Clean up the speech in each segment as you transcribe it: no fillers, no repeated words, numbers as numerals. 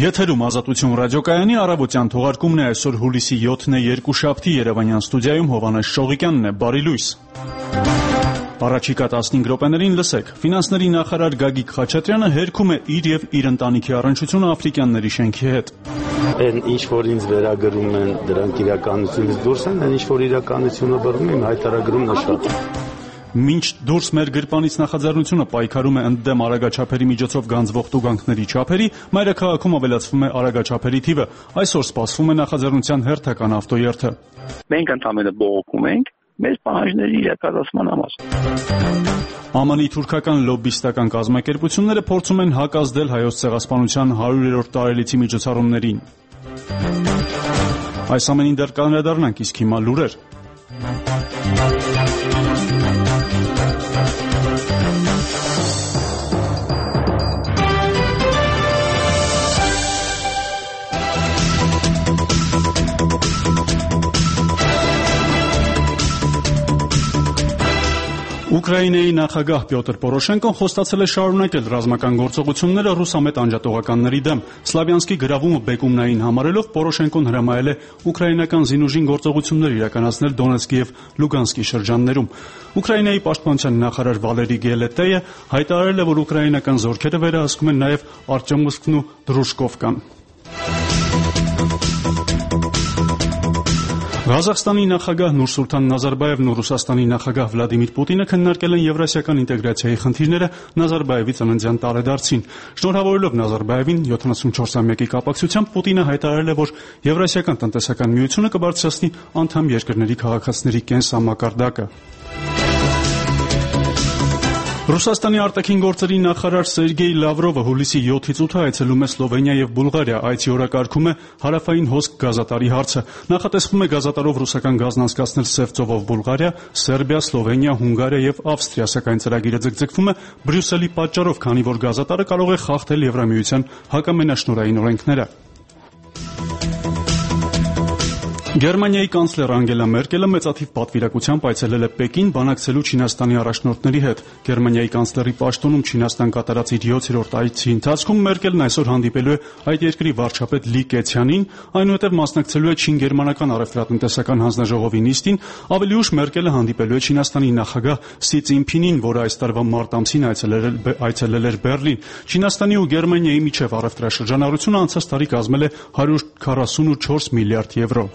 Եթերում Ազատություն ռադիոկայանի առավոտյան թողարկումն է այսօր հուլիսի 7-ն է երկուշաբթի Երևանյան ստուդիայում Հովհաննես Շողիկյանն է, բարի լույս։ Առաջիկա 15 րոպեներին լսեք, ֆինանսների նախարար Գագիկ Խաչատրյանը հերքում է իր եւ իր ընտանիքի առնչությունը աֆրիկյանների շենքի հետ։ Այն ինչ որ ինձ վերագրում են, դրանք իրականությունից դուրս են, այն ինչ որ իրականությունը բռնում եմ, հայտարարում է շատ։ Մինչ դուրս մեր գրպանից նախաձեռնությունը պայքարում է ընդդեմ արագաչափերի միջոցով գանձվող տուգանքների չափերի, մայրաքաղաքում ավելացվում է արագաչափերի թիվը։ Այսօր սպասվում է նախաձեռնության հերթական ավտոերթը։ Մենք ընդհանրապես բողոքում ենք մեր պահանջների իրականացման համար։ ԱՄՆ-ի թուրքական լոբբիստական կազմակերպությունները փորձում են հակազդել Հայոց ցեղասպանության 100-րդ տարելիցի միջոցառումներին։ Այս ամենին դեռ կանդրադառնանք, իսկ հիմա լուրեր։ Ուկրաինայի նախագահ Պյոտր Պորոշենկոն խոստացել է շարունակել ռազմական գործողությունները ռուսամետ անջատողականների դեմ։ Սլավյանսկի գրավումը բեկումնային համարելով Պորոշենկոն հրամայել է ուկրաինական զինուժին գործողություններ իրականացնել Դոնեցկի եւ Լուգանսկի շրջաններում։ Ուկրաինայի պաշտպանության նախարար Վալերի Գելետեյը հայտարարել է, որ ուկրաինական զորքերը վերահսկում են նաեւ Արտյոմովսկն ու Դրուժկովկան։ Ղազախստանի նախագահ Նուրսուլտան Նազարբաևն ու Ռուսաստանի նախագահ Վլադիմիր Պուտինը քննարկել են եվրասիական ինտեգրացիայի խնդիրները Նազարբաևի ծննդյան տարեդարձին։ Շնորհավորելով Նազարբաևին 74-ամյակի կապակցությամբ Պուտինը հայտարարել է, որ Եվրասիական տնտեսական միությունը կբարձրացնի անդամ երկրների քաղաքացիների կենսամակարդակը։ Ռուսաստանի արտաքին գործերի նախարար Սերգեյ Լավրովը հուլիսի 7-ից 8-ը այցելում է Սլովենիա եւ Բուլղարիա, այցի օրակարգում է հարավային հոսք գազատարի հարցը։ Նախատեսվում է գազատարով ռուսական գազն անցկացնել Սև ծովով Բուլղարիա, Սերբիա, Սլովենիա, Հունգարիա եւ Ավստրիա, սակայն ծրագիրը ձգձգվում է Բրյուսելի պատճառով, քանի որ գազատարը կարող է խախտել Եվրամիության հակամենաշնորհային օրենքները։ Գերմանիայի կանցլեր Անգելա Մերկելը մեծաթիվ պատվիրակությամբ այցելել է Պեկին բանակցելու Չինաստանի առաջնորդների հետ։ Գերմանիայի կանցլերի պաշտոնում Չինաստան կատարած իր 7-րդ այցի ընթացքում Մերկելն այսօր հանդիպելու է այդ երկրի վարչապետ Լի Կեցյանին, այնուհետև մասնակցելու է չին-գերմանական առևտրատնտեսական հանձնաժողովի նիստին, ավելի ուշ Մերկելը հանդիպելու է Չինաստանի նախագահ Սի Ցինփինին, որը այս տարվա մարտ ամսին այցելել էր Բեռլին։ Չինաստանի ու Գերմանիայի միջև առևտրաշրջանառությունը անցած տարի կազմել է 144 միլիարդ եվրո։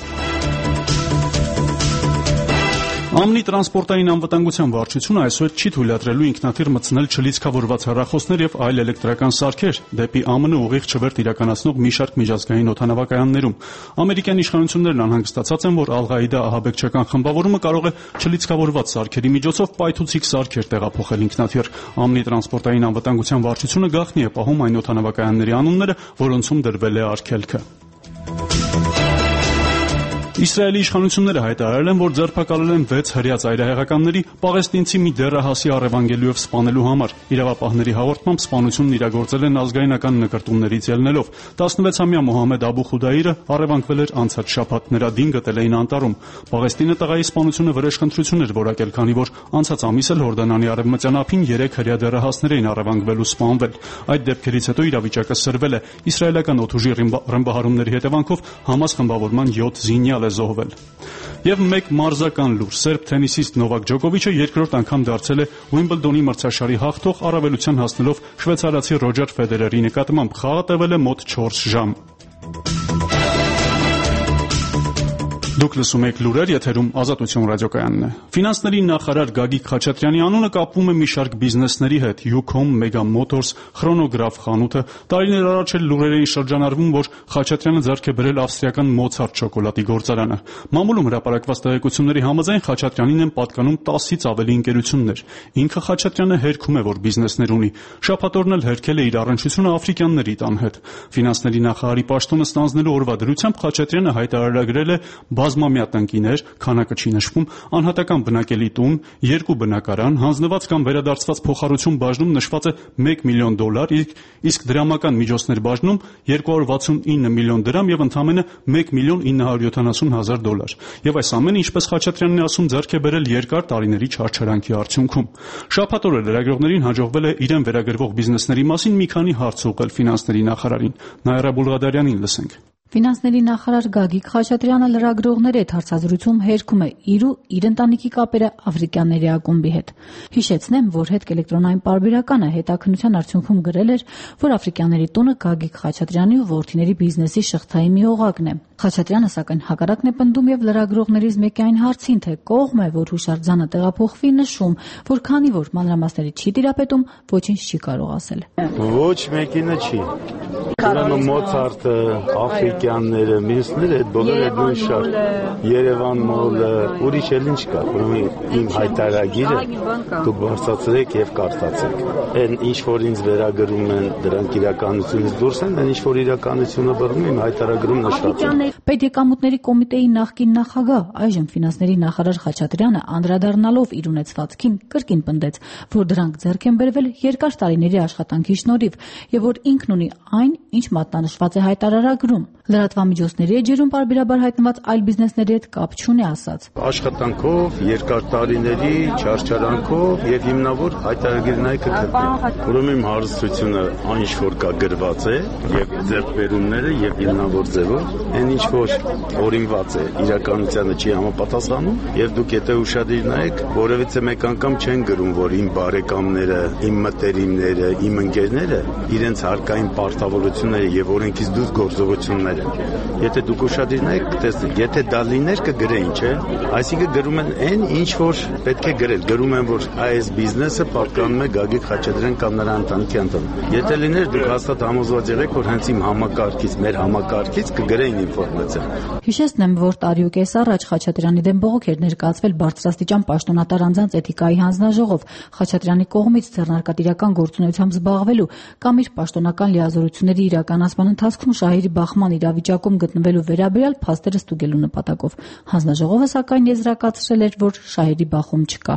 ԱՄՆ-ի տրանսպորտային անվտանգության վարչությունը այսօր չի թույլատրելու ինքնաթիռ մտցնել չլիցքավորված հեռախոսներ եւ այլ էլեկտրական սարքեր դեպի ԱՄՆ ուղիղ չվերթ իրականացնող մի շարք միջազգային օդանավակայաններում։ Ամերիկյան իշխանություններն անհանգստացած են, որ Ալ-Ղաիդա ահաբեկչական խմբավորումը կարող է չլիցքավորված սարքերի միջոցով պայթուցիկ սարքեր տեղափոխել ինքնաթիռ։ ԱՄՆ-ի տրանսպորտային անվտանգության վարչությունը գաղտնի է պահում այն օդանավակայանների անունները, որոնցում դրվել է արգելքը։ Իսրայելի իշխանությունները հայտարարել են, որ ձերբակալել են 6 հրեա ծայրահեղականների պաղեստինցի մի դեռահասի առևանգելուով սպանելու համար։ Իրավապահների հաղորդմամբ սպանությունն իրագործել են ազգայնական նկրտումներից ելնելով։ 16-ամյա Մոհամեդ Աբու Խուդայիրը առևանգվել էր անցած շաբաթ, նրա դին գտել էին անտառում։ Պաղեստինը տղայի սպանությունը վրեժխնդրություն էր որակել, քանի որ անցած ամիս էլ Հորդանանի արևմտյան ափին 3 հրեա դեռահասներ էին առևանգվել ու սպանվել։ Այդ դեպքերից հետո իրավիճակը սրվել է։ Իսրայելական օդուժի ռմբահարումների հետևանքով Համաս խմբավորման 7 զինյալ է զոհվել։ Եվ մեկ մարզական լուր. սերբ թենիսիստ Նովակ Ջոկովիչը երկրորդ անգամ դարձել է Ուիմբլդոնի մրցաշարի հաղթող, առավելության հասնելով շվեյցարացի Ռոջեր Ֆեդերերի նկատմամբ։ Խաղը տևել է մոտ 4 ժամ։ Դուք լսում եք լուրեր, եթերում Ազատություն ռադիոկայանն է։ Ֆինանսների նախարար Գագիկ Խաչատրյանի անունը կապվում է մի շարք բիզնեսների հետ՝ Yukon, Mega Motors, Chronograph խանութը։ Տարիներ առաջ էլ լուրեր էին շրջանառվում, որ Խաչատրյանը ձեռք է բերել ավստրիական Mozart շոկոլադի գործարանը։ Մամուլում հրապարակված տեղեկությունների համաձայն Խաչատրյանին են պատկանում 10-ից ավելի ընկերություններ։ Ինքը Խաչատրյանը հերքում է, որ բիզնեսներ ունի։ Շաբաթօրն էլ հերքել է իր առնչությունը աֆրիկյանների տան հետ։ Ֆինանսների նախարարի պաշտոնը ստանձնելու օրվա դրությամբ Խաչատրյանը հայտարարագրել է բազմամյա տնկիներ, քանակը չի նշվում, անհատական բնակելի տուն, 2 բնակարան, հանձնված կամ վերադարձված փոխառություն բաժնում նշված է $1 միլիոն, իսկ դրամական միջոցներ բաժնում $269 միլիոն եւ ընդամենը $1,970,000։ Եվ այս ամենը, ինչպես Խաչատրյանն է ասում, ձեռք է բերել երկար տարիների չարչարանքի արդյունքում։ Շաբաթ օրը լրագրողներին հաջողվել է իրեն վերագրվող բիզնեսների մասին մի քանի հարց ուղղել ֆինանսների նախարարին։ Նաիրա Բուլղադարյանին լսենք։ Ֆինանսների նախարար Գագիկ Խաչատրյանը լրագրողների հետ հարցազրույցում հերքում է իր ու իր ընտանիքի կապերը աֆրիկյանների ակումբի հետ։ Հիշեցնեմ, որ Հետք էլեկտրոնային պարբերականը հետաքննության արդյունքում գրել էր, որ աֆրիկյանների տունը Գագիկ Խաչատրյանի ու որդիների բիզնեսի շղթայի մի օղակն է։ Խաչատրյանը սակայն հակառակն է պնդում եւ լրագրողներից մեկի այն հարցին, թե կողմ է, որ հուշարձանը տեղափոխվի, նշում, որ քանի որ մանրամասների չի տիրապետում, ոչինչ չի կարող ասել։ Ոչ մեկինը չի։ Ուրեմն Մոցարտը, աֆրիկյանները, մյուսները այդ բոլորը նույն շարք։ Երևան մոլը, ուրիշ էլ ինչ կա։ Ուրեմն իմ հայտարարագիրը դուք բարձրացրեք եւ կարդացեք։ Այն ինչ որ ինձ վերագրում են, դրանք իրականությունից դուրս են, այն ինչ որ իրականությունը բռնում իմ հայտարարագրում նշված է։ Պետեկամուտների կոմիտեի նախկին նախագահ, այժմ ֆինանսների նախարար Խաչատրյանը անդրադառնալով իր ունեցվածքին կրկին պնդեց, որ դրանք ձեռք են բերվել երկար տարիների աշխատանքի շնորհիվ եւ որ ինքն ունի այն, ինչ մատնանշված է հայտարարագրում։ Լրատվամիջոցների էջերում պարբերաբար հայտնված այլ բիզնեսների հետ կապ չունի ասաց։ Աշխատանքով, երկար տարիների չարչարանքով եւ հիմնավոր հայտարարագրն այ կգտնի։ Ուրեմն իմ հարստությունը այն ինչ որ կա գրված է եւ ձեռքբերումները եւ հիմնավոր ձևով, այն ինչ որ օրինված է, իրականությանը չի համապատասխանում եւ դուք եթե ուշադիր նայեք, որևիցե մեկ անգամ չեն գրում, որ իմ բարեկամները, իմ մտերիմները, իմ ընկերները իրենց հարկային պարտավորությունները եւ օրենքից դուրս գործողություններ են։ Եթե դուք ուշադիր նայեք, կտեսնեք, եթե դա լիներ կգրեին, չէ՞։ Այսինքն գրում են այն, ինչ որ պետք է գրել, գրում են, որ այս բիզնեսը պատկանում է Գագիկ Խաչատրյան կամ նրա ընտանիքի անդամին։ Եթե լիներ, դուք հաստատ համոզված եղեք, որ հենց իմ համակարգից, մեր համակարգից կգրեին ինֆորմացիա։ Հիշեցնեմ, որ տարի ու կես առաջ Խաչատրյանի դեմ բողոք էր ներկայացվել բարձրաստիճան պաշտոնատար անձանց էթիկայի հանձնաժողով Խաչատրյանի կողմից ձեռնարկատիրական գործունեությամբ զբաղվելու կամ իր պաշտոնական լիազորությունների իրականացման ընթացքում շահերի բախման իրավիճակում գտնվելու վերաբերյալ փաստերը ստուգելու նպատակով։ Հանձնաժողովը սակայն եզրակացրել էր, որ շահերի բախում չկա։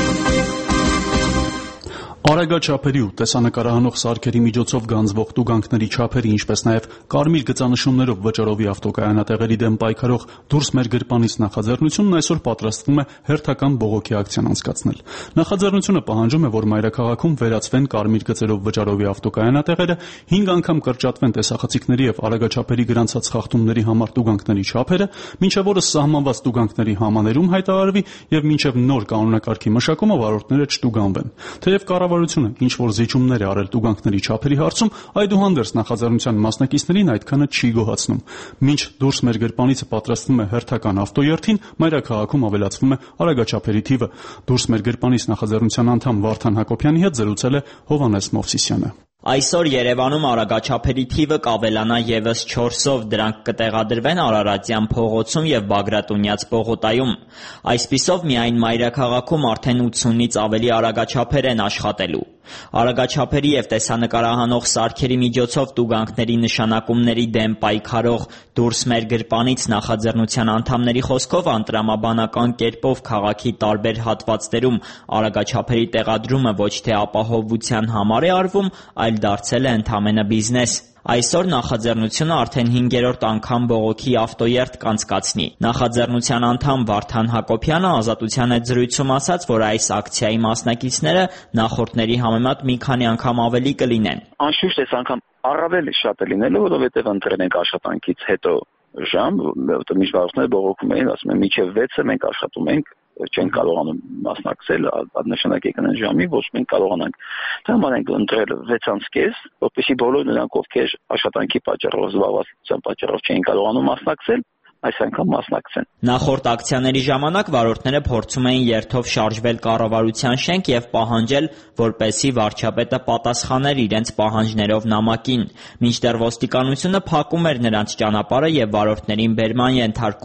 Արագաչափերի ու տեսանկարահանող սարքերի միջոցով գանձվող տուգանքների չափերի, ինչպես նաև կարմիր գծանշումներով վճարովի ավտոկայանատեղերի դեմ պայքարող «Դուրս մեր գրպանից» նախաձեռնությունն այսօր պատրաստվում է հերթական բողոքի ակցիան անցկացնել։ Նախաձեռնությունը պահանջում է, որ մայրաքաղաքում վերացվեն կարմիր գծերով վճարովի ավտոկայանատեղերը, 5 անգամ կրճատվեն տեսախցիկների եւ արագաչափերի գրանցած խախտումների համար տուգանքների չափերը, մինչև օրս սահմանված տուգանքների համաներում հայտարարվի եւ մինչև նոր կանոնակարգի մշակումը վարորդները չտուգանվեն։ Թեև կառավարությունը ինչ որ զիջումներ է արել տուգանքների չափերի հարցում, այդուհանդերձ նախաձեռնության մասնակիցներին այդքանը չի գոհացնում։ Մինչ «Դուրս մեր գրպանիցը» պատրաստվում է հերթական ավտոերթին, մայրաքաղաքում ավելացվում է արագաչափերի թիվը։ «Դուրս մեր գրպանից» նախաձեռնության անդամ Վարդան Հակոբյանի հետ զրուցել է Հովհաննես Մովսիսյանը։ Այսօր Երևանում արագաչափերի թիվը կավելանա եւս 4-ով, դրանք կտեղադրվեն Արարատյան փողոցում եւ Բագրատունյաց պողոտայում։ Այսպիսով միայն մայրաքաղաքում արդեն 80-ից ավելի արագաչափեր են աշխատելու։ Արագաչափերի եւ տեսանկարահանող սարքերի միջոցով տուգանքների նշանակումների դեմ պայքարող «Դուրս մեր գրպանից» նախաձեռնության անդամների խոսքով անտրամաբանական կերպով քաղաքի տարբեր հատվածներում արագաչափերի տեղադրումը ոչ թե ապահովության համար է արվում, այլ դարձել է ընդամենը բիզնես։ Այսօր նախաձեռնությունը արդեն 5-րդ անգամ բողոքի ավտոերթ կանցկացնի։ Նախաձեռնության անդամ Վարդան Հակոբյանը Ազատության հետ զրույցում ասաց, որ այս ակցիայի մասնակիցները նախորդների համեմատ մի քանի անգամ ավելի կլինեն։ Անշուշտ այս անգամ առավել շատ է լինելու, որովհետև ընտրել ենք աշխատանքից հետո ժամ, միշտ վարորդները բողոքում էին, ասում են մինչև 6-ը մենք աշխատում ենք, չեն կարողանում մասնակցել, նշանակ եկան այն ժամի, ոչ մենք կարողանանք։ Դրան ենք ընտրել 6:30, որպեսզի բոլոր նրանք, ովքեր աշխատանքի պատճառով, զբաղվածության պատճառով չէին կարողանում մասնակցել, այս անգամ մասնակցեն։ Նախորդ ակցիաների ժամանակ վարորդները փորձում էին երթով շարժվել կառավարության շենք եւ պահանջել, որպեսզի վարչապետը պատասխաներ իրենց պահանջներով նամակին, մինչդեռ ոստիկանությունը փակում էր նրանց ճանապարհը եւ վարորդներին բերման ենթարկում։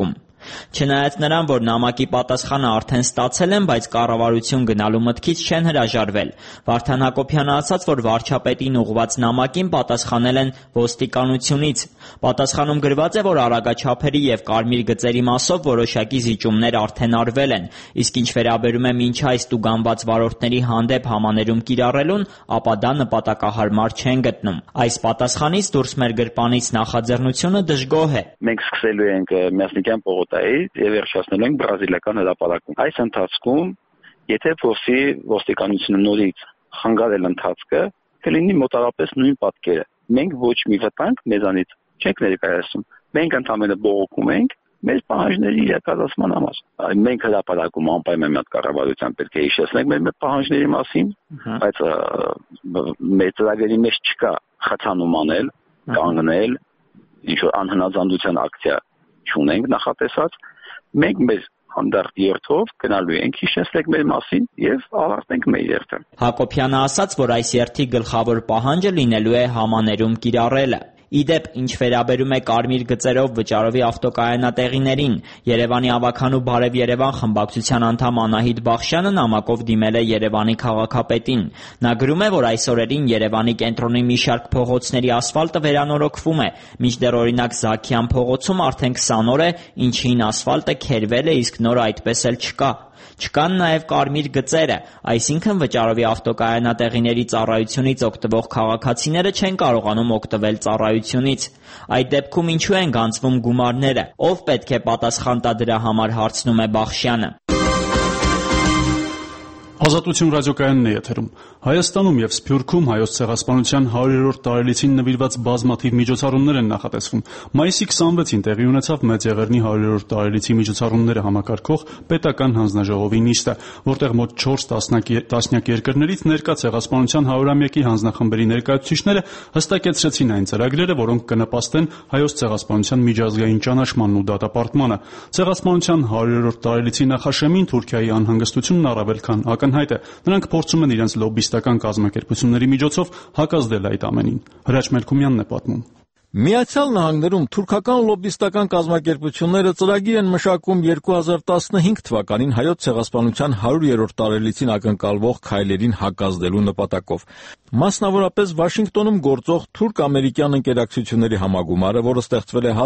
Չնայած նրան, որ նամակի պատասխանը արդեն ստացել են, բայց կառավարություն գնալու մտքից չեն հրաժարվել։ Վարդան Հակոբյանը ասաց, որ վարչապետին ուղղված նամակին պատասխանել են ոստիկանությունից։ Պատասխանում գրված է, որ արագաչափերի եւ կարմիր գծերի մասով որոշակի զիջումներ արդեն արվել են, իսկ ինչ վերաբերում է մինչ այս տուգանված վարորդների հանդեպ համաներում կիրառելուն, ապա դա նպատակահարմար չեն գտնում։ Այս պատասխանից դուրս մեր գրպանից նախաձեռնությունը դժգոհ է։ Մենք սկսելու ենք Միասնիկյան պողոտայից եւ վերջացնելու ենք բրազիլական հրապարակում։ Այս ընթացքում, եթե փոխի ոստիկանությունը նորից խանգարել ընթացքը, կլինի մոտավորապես նույն պատկերը։ Մենք ոչ մի վտանգ մեզանից չենք ներկայացնում։ Մենք ընդհանրապես բողոքում ենք մեր պահանջների իրականացման համար։ Մենք հրապարակում անպայման մի հատ կառավարության պետք է հիշեցնենք մեր պահանջների մասին, բայց մեր ծրագրերի մեջ չկա խթանում անել, կանգնել, ինչ-որ անհնազանդության ակցիա չունենք նախատեսած։ Մենք մեր հանդարտ երթով գնալու ենք հիշեցնենք մեր մասին եւ ավարտենք մեր երթը։ Հակոբյանը ասաց, որ այս երթի գլխավոր պահանջը լինելու է համաներում կիրառելը։ Իդեպ, ինչ վերաբերում է կարմիր գծերով վճարովի ավտոկայանատեղիներին, Երևանի ավագանու Բարև Երևան խմբակցության անդամ Անահիտ Բախշյանը նամակով դիմել է Երևանի քաղաքապետին։ Նա գրում է, որ այս օրերին Երևանի կենտրոնի մի շարք փողոցների ասֆալտը վերանորոգվում է, մինչդեռ օրինակ Զաքյան փողոցում արդեն 20 օր է, ինչ հին ասֆալտը քերվել է, իսկ նորը այդպես էլ չկա։ Չկան նաև կարմիր գծերը, այսինքն վճարովի ավտոկայանատեղիների ծառայությունից օգտվող քաղաքացիները չեն կարողանում օգտվել ծառայությունից։ Այդ դեպքում ինչու են գանձվում գումարները, ով պետք է պատասխան տա դրա համար, հարցնում է Բախշյանը։ Ազատություն ռադիոկայանն է եթերում։ Հայաստանում եւ Սփյուռքում հայոց ցեղասպանության 100-րդ տարելիցին նվիրված բազմաթիվ միջոցառումներ են նախատեսվում։ Մայիսի 26-ին տեղի ունեցավ Մեծ Եղեռնի 100-րդ տարելիցի միջոցառումները համակարգող պետական հանձնաժողովի նիստը, որտեղ մոտ 4 տասնյակ երկրներից ներկա ցեղասպանության 100-ամյակի հանձնախմբերի ներկայացուցիչները հստակեցրեցին այն ծրագրերը, որոնք կնպաստեն հայոց ցեղասպանության միջազգային ճանաչմանն ու դատապարտմանը։ Ցեղասպանության 100-րդ տարելիցի նախաշեմին Թուրքիայի անհանգստությունն առավել քան ակնհայտ է։ Նրանք փորձում են իրենց լոբիստական կազմակերպությունների միջոցով հակազդել այդ ամենին։ Հրաչ Մելքումյանն է պատմում։ Միացյալ Նահանգներում թուրքական լոբիստական կազմակերպությունները ծրագիր են մշակում 2015 թվականին հայոց ցեղասպանության 100-րդ տարելիցին ակնկալվող քայլերին հակազդելու նպատակով։ Մասնավորապես Վաշինգտոնում գործող թուրք-ամերիկյան ընկերակցությունների համագումարը, որը ստեղծվել է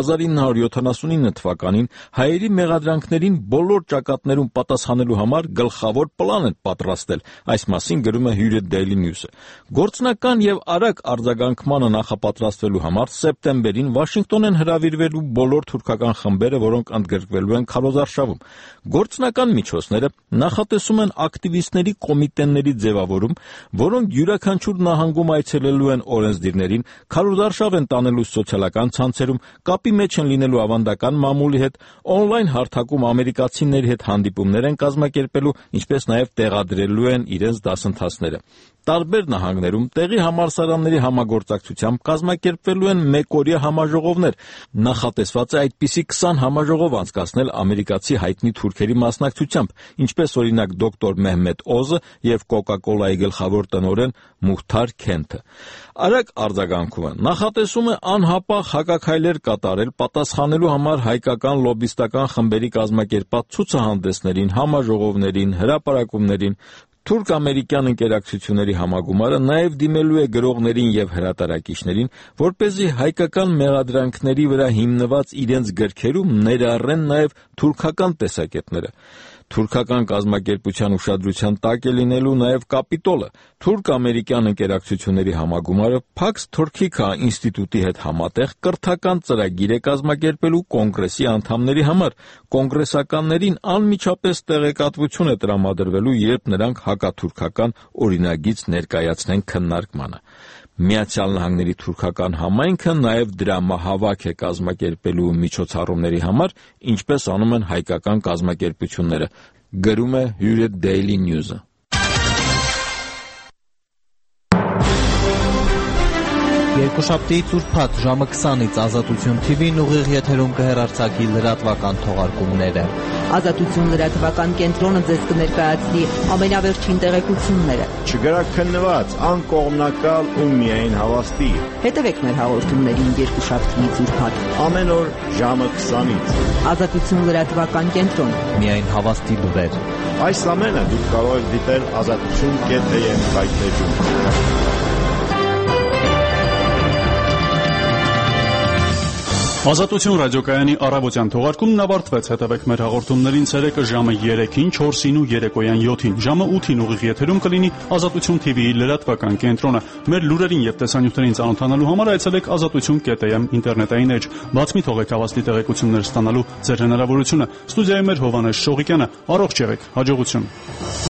1979 թվականին, հայերի մեղադրանքներին բոլոր ճակատներում պատասխանելու համար գլխավոր պլան է պատրաստել։ Այս մասին գրում է Hürriyet Daily News-ը։ Գործնական եւ արագ արձագանքմանը նախապատրաստվելու համար սեպտեմբերին Վաշինգտոն են հրավիրվելու բոլոր թուրքական խմբերը, որոնք ընդգրկվելու են քարոզարշավում։ Գործնական միջոցները նախատեսում են ակտիվիստների կոմիտեների ձևավորում, որոնք յուրաքանչյուր նահանգում այցելելու են օրենսդիրներին, քարոզարշավ են տանելու սոցիալական ցանցերում, կապի մեջ են լինելու ավանդական մամուլի հետ, օնլայն հարթակում ամերիկացիների հետ հանդիպումներ են կազմակերպելու, ինչպես նաև տեղադրելու են իրենց դասընթացները։ Տարբեր նահանգներում տեղի համալսարանների համագործակցությամբ կազմակերպվելու են մեկօրյա համաժողովներ։ Նախատեսված է այդպիսի 20 համաժողով անցկացնել ամերիկացի հայտնի թուրքերի մասնակցությամբ, ինչպես օրինակ դոկտոր Մեհմեդ Օզը եւ Coca-Cola-ի գլխավոր տնօրեն Մուհթար Քենթը։ Արագ արձագանքումը նախատեսում է անհապաղ հակաքայլեր կատարել պատասխանելու համար հայկական լոբիստական խմբերի կազմակերպած ցուցահանդեսներին, համաժողովներին, հրապարակումներին։ Թուրք-ամերիկյան ընկերակցությունների համագումարը նաև դիմելու է գրողներին եւ հրատարակիչներին, որպեսզի հայկական մեղադրանքների վրա հիմնված իրենց գրքերում ներառեն նաև թուրքական տեսակետները։ Թուրքական կազմակերպության ուշադրության տակ է լինելու նաև կապիտոլը։ Թուրք-ամերիկյան ընկերակցությունների համագումարը Pax Turkica ինստիտուտի հետ համատեղ կրթական ծրագիր է կազմակերպելու կոնգրեսի անդամների համար։ Կոնգրեսականներին անմիջապես տեղեկատվություն է տրամադրվելու, երբ նրանք հակաթուրքական օրինագիծ ներկայացնեն քննարկմանը։ Միացյալ Նահանգների թուրքական համայնքը նաև դրամահավաք է կազմակերպելու միջոցառումների համար, ինչպես անում են հայկական կազմակերպությունները, գրում է Hürriyet Daily News-ը։ Երկուշաբթիից ուրբաթ ժամը 20-ից Ազատություն TV-ն ուղիղ եթերում կհեռարձակի լրատվական թողարկումները։ Ազատություն լրատվական կենտրոնը ձեզ կներկայացնի ամենավերջին տեղեկությունները։ Չգրաքննված, անկողմնակալ ու միայն հավաստի։ Հետևեք մեր հաղորդումներին երկուշաբթիից ուրբաթ։ Ամեն օր ժամը 20-ից։ Ազատություն լրատվական կենտրոն։ Միայն հավաստի լուրեր։ Այս ամենը դուք կարող եք դիտել azatutun.am վայրէջում։ Ազատություն ռադիոկայանի առավոտյան թողարկումն ավարտվեց։ Հետևեք մեր հաղորդումներին ցերեկը ժամը 3-ին, 4-ին ու երեկոյան 7-ին։ Ժամը 8-ին ուղիղ եթերում կլինի Ազատություն TV-ի լրատվական կենտրոնը։ Մեր լուրերին եւ տեսանյութերին ծանոթանալու համար այցելեք azatutun.am ինտերնետային էջ։ Բաց մի թողեք հավաստի տեղեկություններ ստանալու ձեր հնարավորությունը։ Ստուդիայում էր Հովհաննես Շողիկյանը։ Առողջ եղեք, հաջողություն։